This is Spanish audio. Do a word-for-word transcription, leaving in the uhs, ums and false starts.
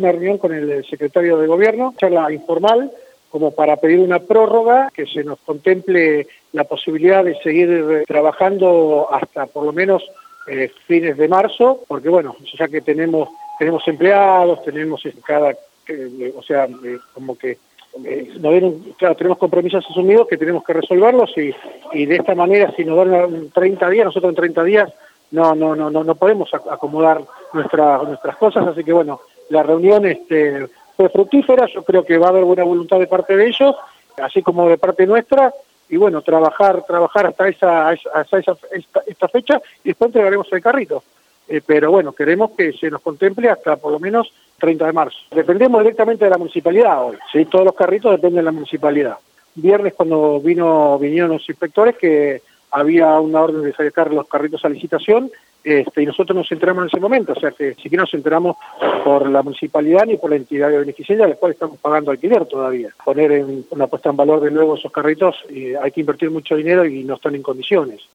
Una reunión con el secretario de Gobierno, charla informal, como para pedir una prórroga, que se nos contemple la posibilidad de seguir trabajando hasta por lo menos eh, fines de marzo, porque bueno, ya que tenemos tenemos empleados, tenemos cada, eh, o sea, eh, como que eh, nos dieron, claro, tenemos compromisos asumidos que tenemos que resolverlos y, y de esta manera, si nos dan treinta días, nosotros en treinta días no no no no no podemos acomodar nuestra, nuestras cosas, así que bueno, la reunión este, fue fructífera, yo creo que va a haber buena voluntad de parte de ellos, así como de parte nuestra, y bueno, trabajar trabajar hasta esa hasta esa esta, esta fecha y después entregaremos el carrito. Eh, pero bueno, queremos que se nos contemple hasta por lo menos treinta de marzo. Dependemos directamente de la municipalidad hoy, ¿sí? Todos los carritos dependen de la municipalidad. Viernes cuando vino vinieron los inspectores que había una orden de sacar los carritos a licitación, este, y nosotros nos enteramos en ese momento, o sea que si que nos enteramos por la municipalidad ni por la entidad de beneficiaria, a la cual estamos pagando alquiler todavía. Poner en una puesta en valor de nuevo esos carritos, eh, hay que invertir mucho dinero y no están en condiciones.